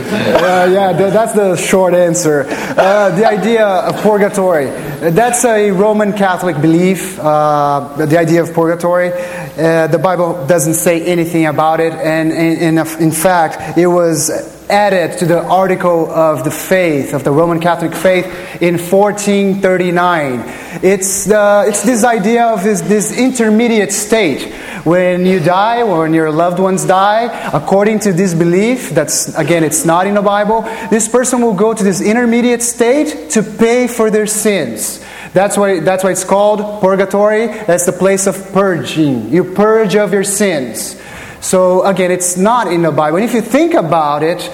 Uh, yeah, th- that's the short answer. Uh, the idea of purgatory, that's a Roman Catholic belief, uh, the idea of purgatory. Uh, the Bible doesn't say anything about it, and in, in, in fact, it was added to the article of the faith, of the Roman Catholic faith, in fourteen thirty-nine. It's, the, it's this idea of this, this intermediate state. When you die, or when your loved ones die, according to this belief, that's, again, it's not in the Bible, this person will go to this intermediate state to pay for their sins. That's why, that's why it's called purgatory. That's the place of purging. You purge of your sins. So, again, it's not in the Bible. And if you think about it,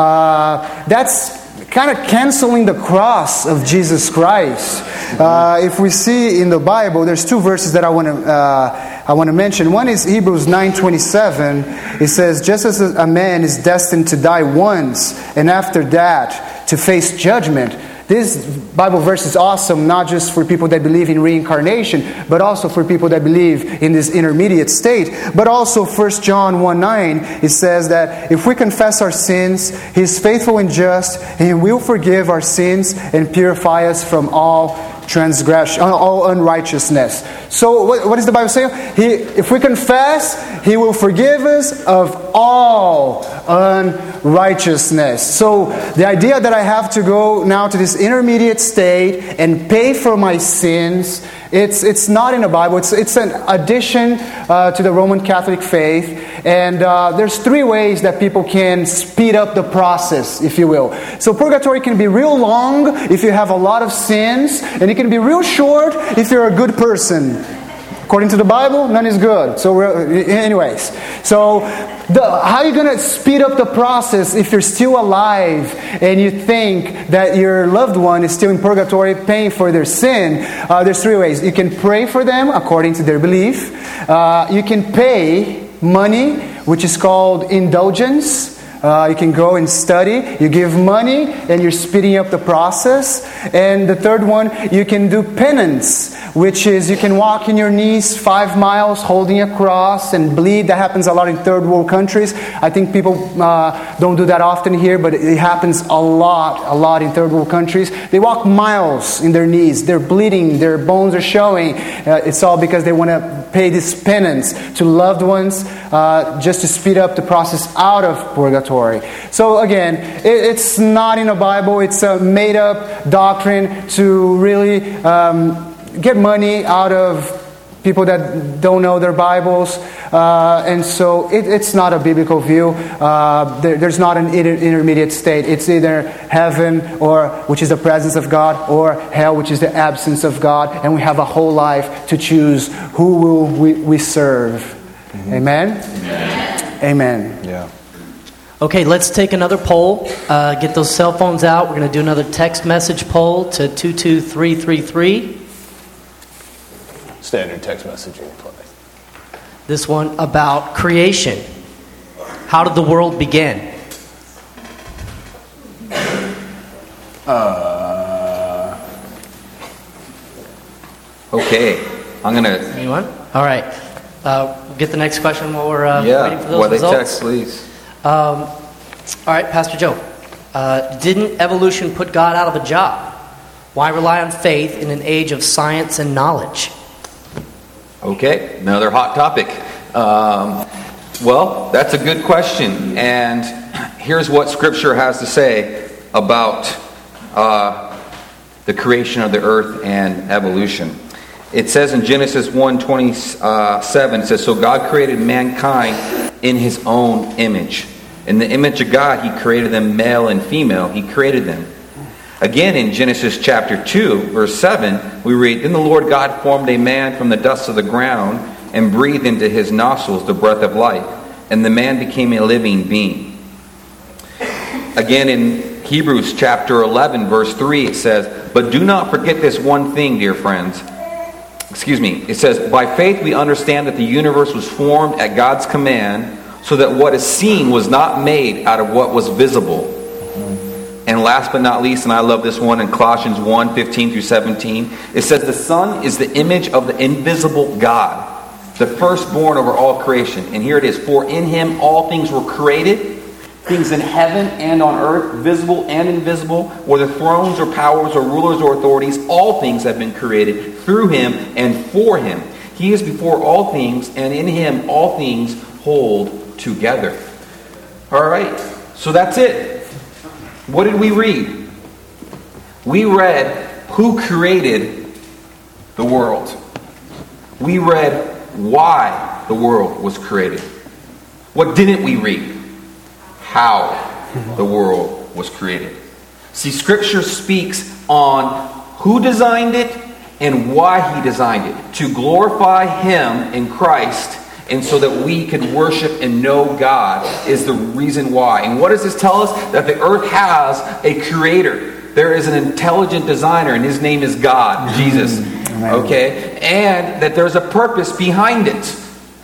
uh, that's kind of canceling the cross of Jesus Christ. Uh, if we see in the Bible, there's two verses that I want to uh, I want to mention. One is Hebrews nine twenty-seven. It says, just as a man is destined to die once, and after that to face judgment. This Bible verse is awesome, not just for people that believe in reincarnation, but also for people that believe in this intermediate state. But also First John one nine, it says that if we confess our sins, He is faithful and just, and He will forgive our sins and purify us from all transgression, all unrighteousness. So what, what does the Bible say? He, if we confess, He will forgive us of all unrighteousness. So the idea that I have to go now to this intermediate state and pay for my sins, it's it's not in the Bible. It's it's an addition uh, to the Roman Catholic faith. And uh, there's three ways that people can speed up the process, if you will. So purgatory can be real long if you have a lot of sins, and it can be real short if you're a good person. According to the Bible, none is good. So, we're, anyways, so the, how are you going to speed up the process if you're still alive and you think that your loved one is still in purgatory paying for their sin? Uh, there's three ways. You can pray for them according to their belief. Uh, you can pay money, which is called indulgence. Uh, you can go and study. You give money, and you're speeding up the process. And the third one, you can do penance, which is you can walk in your knees five miles holding a cross and bleed. That happens a lot in third world countries. I think people uh, don't do that often here, but it happens a lot, a lot in third world countries. They walk miles in their knees. They're bleeding. Their bones are showing. Uh, it's all because they want to pay this penance to loved ones uh, just to speed up the process out of purgatory. So again, it, it's not in the Bible. It's a made-up doctrine to really um, get money out of people that don't know their Bibles. Uh, and so it, it's not a biblical view. Uh, there, there's not an inter- intermediate state. It's either heaven, or which is the presence of God, or hell, which is the absence of God. And we have a whole life to choose who will we, we serve. Mm-hmm. Amen? Amen? Amen. Yeah. Okay, let's take another poll. Uh, get those cell phones out. We're going to do another text message poll to two two three three three. Standard text messaging play. This one about creation. How did the world begin? Uh, Okay, I'm going to... Anyone? All right. Uh, get the next question while we're uh, Yeah, waiting for those while they results. text, please. Um, all right, Pastor Joe. Uh, didn't evolution put God out of a job? Why rely on faith in an age of science and knowledge? Okay, another hot topic. Um, well, that's a good question. And here's what Scripture has to say about uh, the creation of the earth and evolution. It says in Genesis one twenty-seven, it says, so God created mankind in His own image. In the image of God, He created them male and female. He created them. Again, in Genesis chapter two, verse seven, we read, then the Lord God formed a man from the dust of the ground and breathed into his nostrils the breath of life, and the man became a living being. Again, in Hebrews chapter eleven, verse three, it says, but do not forget this one thing, dear friends. Excuse me. It says, by faith we understand that the universe was formed at God's command, so that what is seen was not made out of what was visible. And last but not least, and I love this one in Colossians one, fifteen through seventeen, it says, the Son is the image of the invisible God, the firstborn over all creation. And here it is, for in him all things were created, things in heaven and on earth, visible and invisible, whether thrones or powers or rulers or authorities, all things have been created through him and for him. He is before all things, and in him all things hold together. All right, so that's it. What did we read? We read who created the world. We read why the world was created. What didn't we read? How the world was created. See, Scripture speaks on who designed it and why he designed it. To glorify him in Christ, and so that we could worship and know God is the reason why. And what does this tell us? That the earth has a creator. There is an intelligent designer, and his name is God, Jesus. Okay? And that there's a purpose behind it.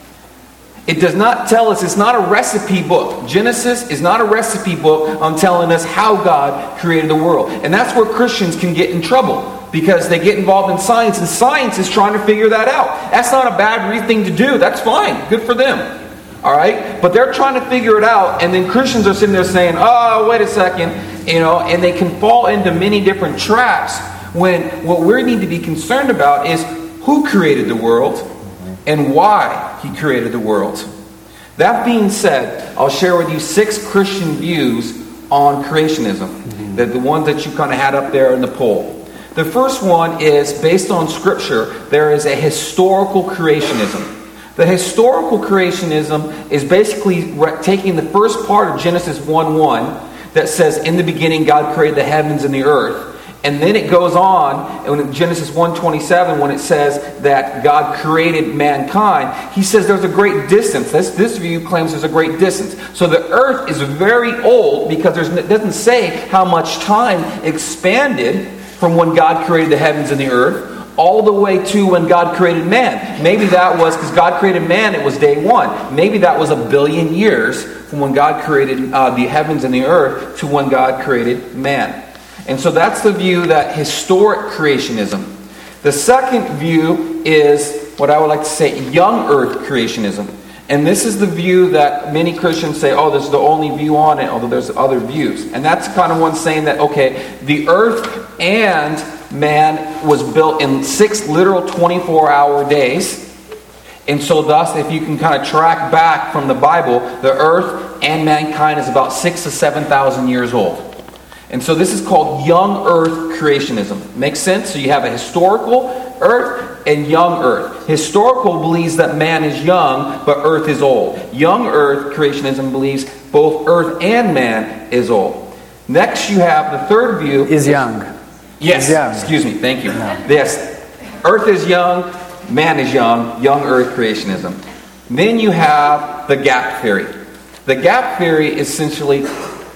It does not tell us, it's not a recipe book. Genesis is not a recipe book on telling us how God created the world. And that's where Christians can get in trouble, because they get involved in science, and science is trying to figure that out. That's not a bad thing to do. That's fine. Good for them. All right? But they're trying to figure it out, and then Christians are sitting there saying, oh, wait a second, you know, and they can fall into many different traps, when what we need to be concerned about is who created the world and why he created the world. That being said, I'll share with you six Christian views on creationism. Mm-hmm. They're the ones that you kind of had up there in the poll. The first one is, based on Scripture, there is a historical creationism. The historical creationism is basically taking the first part of Genesis one one that says, in the beginning God created the heavens and the earth. And then it goes on, and in Genesis one twenty-seven, when it says that God created mankind, he says there's a great distance. This, this view claims there's a great distance. So the earth is very old, because there's, it doesn't say how much time expanded from when God created the heavens and the earth all the way to when God created man. Maybe that was, because God created man, it was day one. Maybe that was a billion years from when God created uh, the heavens and the earth to when God created man. And so that's the view, that historic creationism. The second view is what I would like to say young earth creationism. And this is the view that many Christians say, oh, this is the only view on it, although there's other views. And that's kind of one saying that, okay, the earth and man was built in six literal twenty-four hour days. And so thus, if you can kind of track back from the Bible, the earth and mankind is about six to seven thousand years old. And so this is called young earth creationism. Makes sense? So you have a historical earth and young earth. Historical believes that man is young, but earth is old. Young earth creationism believes both earth and man is old. Next you have the third view. Is young. Yes. Is young. Excuse me. Thank you. No. Yes. Earth is young, man is young, young earth creationism. Then you have the gap theory. The gap theory essentially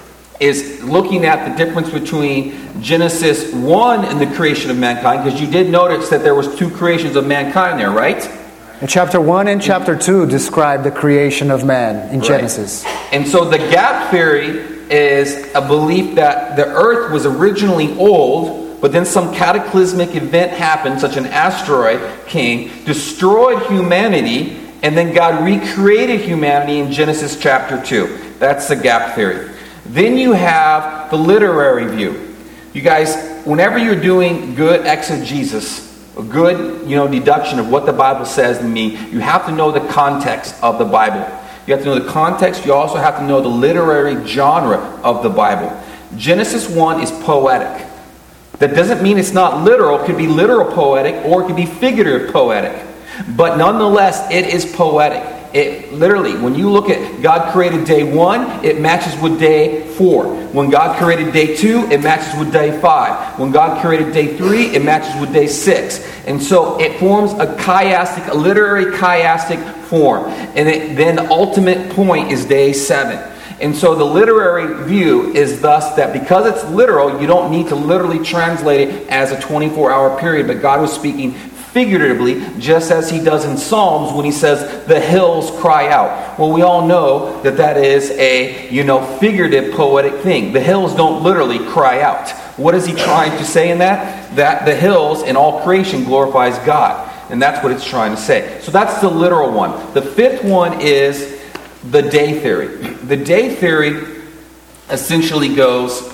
is looking at the difference between Genesis one and the creation of mankind, because you did notice that there was two creations of mankind there, right? And chapter one and chapter two describe the creation of man in Right. Genesis. And so the gap theory is a belief that the earth was originally old, but then some cataclysmic event happened, such an asteroid came, destroyed humanity, and then God recreated humanity in Genesis chapter two. That's the gap theory. Then you have the literary view. You guys, whenever you're doing good exegesis, a good, you know, deduction of what the Bible says to me, you have to know the context of the Bible. You have to know the context. You also have to know the literary genre of the Bible. Genesis one is poetic. That doesn't mean it's not literal. It could be literal poetic, or it could be figurative poetic. But nonetheless, it is poetic. It literally, when you look at God created day one, it matches with day four. When God created day two, it matches with day five. When God created day three, it matches with day six. And so it forms a chiastic, a literary chiastic form. And it, then the ultimate point is day seven. And so the literary view is thus that because it's literal, you don't need to literally translate it as a twenty-four hour period, but God was speaking figuratively, just as he does in Psalms when he says, the hills cry out. Well, we all know that that is a, you know, figurative, poetic thing. The hills don't literally cry out. What is he trying to say in that? That the hills and all creation glorifies God. And that's what it's trying to say. So that's the literal one. The fifth one is the day theory. The day theory essentially goes...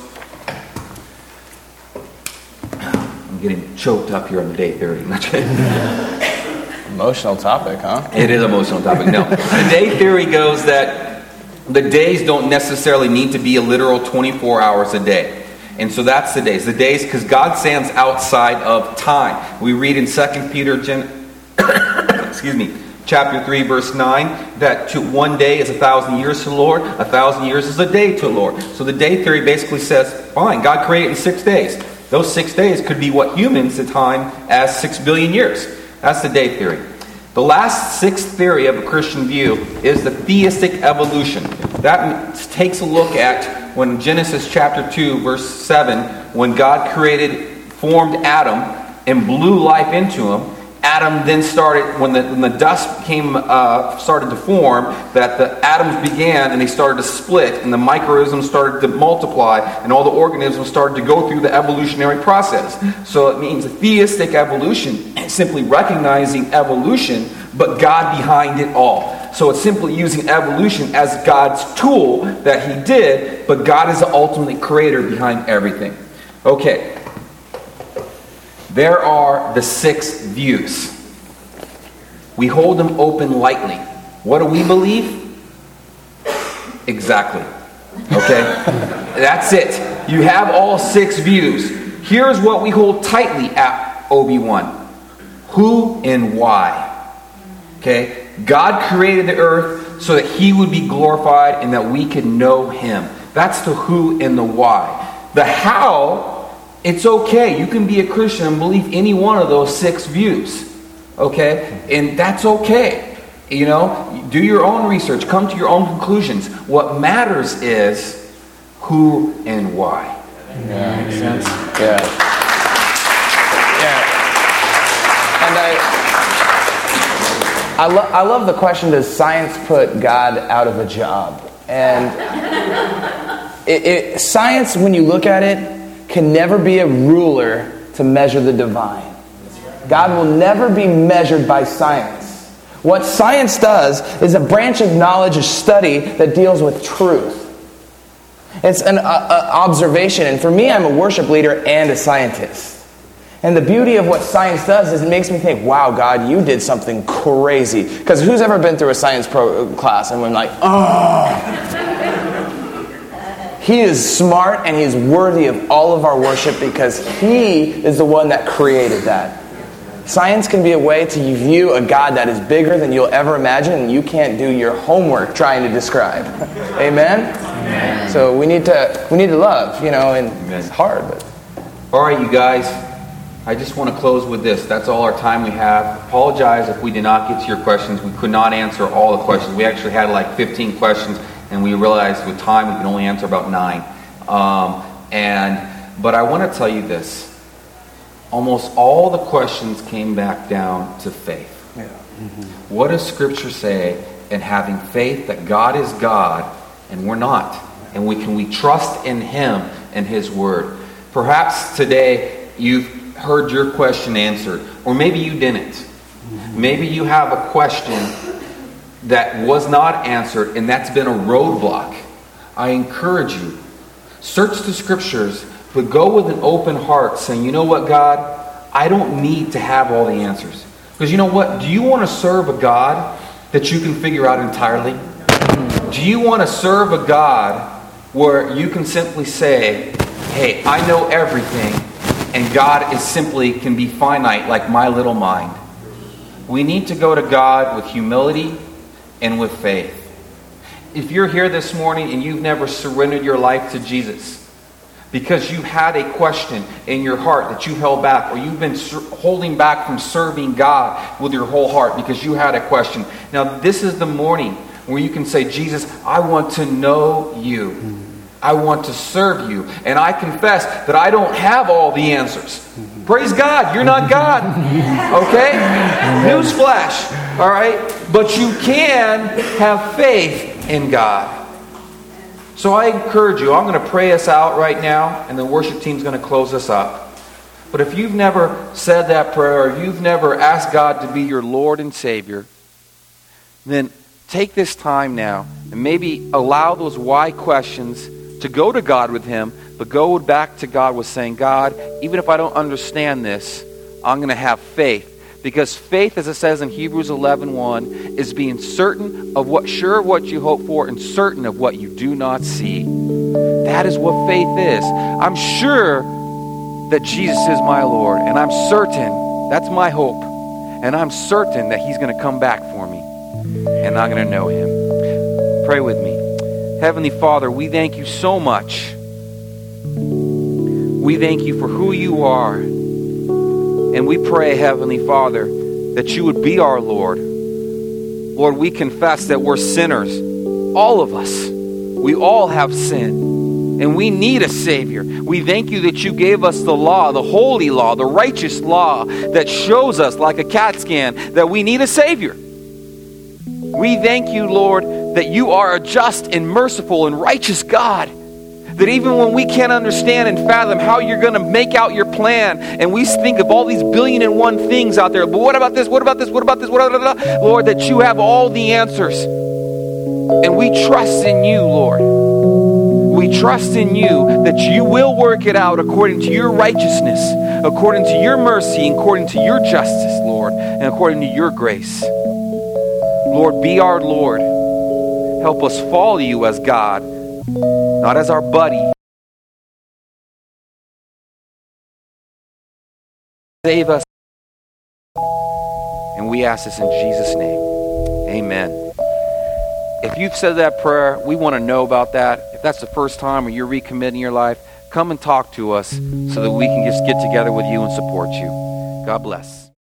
I'm getting choked up here on the day theory. Emotional topic, huh? It is an emotional topic. No. The day theory goes that the days don't necessarily need to be a literal twenty-four hours a day. And so that's the days. The days, because God stands outside of time. We read in Second Peter, Gen- excuse me, chapter three, verse nine, that to one day is a thousand years to the Lord, a thousand years is a day to the Lord. So the day theory basically says, fine, God created in six days. Those six days could be what humans define as six billion years. That's the day theory. The last sixth theory of a Christian view is the theistic evolution. That takes a look at when Genesis chapter two, verse seven, when God created, formed Adam and blew life into him, Adam then started, when the, when the dust came, uh, started to form, that the atoms began and they started to split and the microorganisms started to multiply and all the organisms started to go through the evolutionary process. So it means theistic evolution, simply recognizing evolution, but God behind it all. So it's simply using evolution as God's tool that he did, but God is the ultimate creator behind everything. Okay. There are the six views. We hold them open lightly. What do we believe? Exactly. Okay? That's it. You have all six views. Here's what we hold tightly at O B one. Who and why. Okay? God created the earth so that he would be glorified and that we could know him. That's the who and the why. The how, it's okay. You can be a Christian and believe any one of those six views. Okay? And that's okay. You know, do your own research. Come to your own conclusions. What matters is who and why. Yeah, makes sense. Yeah. Yeah. And I I, lo- I love the question, does science put God out of a job? And it, it, science, when you look at it, can never be a ruler to measure the divine. God will never be measured by science. What science does is a branch of knowledge, a study that deals with truth. It's an uh, uh, observation. And for me, I'm a worship leader and a scientist. And the beauty of what science does is it makes me think, wow, God, you did something crazy. Because who's ever been through a science pro class and been like, oh. He is smart and he's worthy of all of our worship because he is the one that created that. Science can be a way to view a God that is bigger than you'll ever imagine and you can't do your homework trying to describe. Amen? Amen. So we need to we need to love, you know, and Amen. It's hard. But all right, you guys. I just want to close with this. That's all our time we have. Apologize if we did not get to your questions. We could not answer all the questions. We actually had like fifteen questions, and we realized with time we can only answer about nine. Um, and but I want to tell you this. Almost all the questions came back down to faith. Yeah. Mm-hmm. What does Scripture say in having faith that God is God and we're not? And we can we trust in Him and His Word? Perhaps today you've heard your question answered, or maybe you didn't. Maybe you have a question that was not answered and that's been a roadblock. I encourage you, search the Scriptures, but go with an open heart saying, you know what, God, I don't need to have all the answers. Because you know what, do you want to serve a God that you can figure out entirely? Do you want to serve a God where you can simply say, hey, I know everything, and God is simply can be finite like my little mind? We need to go to God with humility and with faith. If you're here this morning and you've never surrendered your life to Jesus because you had a question in your heart that you held back, or you've been ser- holding back from serving God with your whole heart because you had a question. Now this is the morning where you can say, Jesus, I want to know you. I want to serve you. And I confess that I don't have all the answers. Praise God, you're not God. Okay? Newsflash. All right? But you can have faith in God. So I encourage you, I'm going to pray us out right now, and the worship team's going to close us up. But if you've never said that prayer, or you've never asked God to be your Lord and Savior, then take this time now and maybe allow those why questions to go to God with Him, but go back to God with saying, God, even if I don't understand this, I'm going to have faith. Because faith, as it says in Hebrews eleven one, is being certain of what, sure of what you hope for, and certain of what you do not see. That is what faith is. I'm sure that Jesus is my Lord, and I'm certain, that's my hope, and I'm certain that He's going to come back for me, and I'm going to know Him. Pray with me. Heavenly Father, we thank you so much. We thank you for who you are. And we pray, Heavenly Father, that you would be our Lord. Lord, we confess that we're sinners. All of us. We all have sin. And we need a Savior. We thank you that you gave us the law, the holy law, the righteous law that shows us, like a CAT scan, that we need a Savior. We thank you, Lord, that you are a just and merciful and righteous God. That even when we can't understand and fathom how you're going to make out your plan, and we think of all these billion and one things out there, but what about this, what about this, what about this, what about this, Lord, that you have all the answers. And we trust in you, Lord. We trust in you that you will work it out according to your righteousness, according to your mercy, according to your justice, Lord, and according to your grace. Lord, be our Lord. Help us follow you as God, not as our buddy. Save us. And we ask this in Jesus' name. Amen. If you've said that prayer, we want to know about that. If that's the first time or you're recommitting your life, come and talk to us so that we can just get together with you and support you. God bless.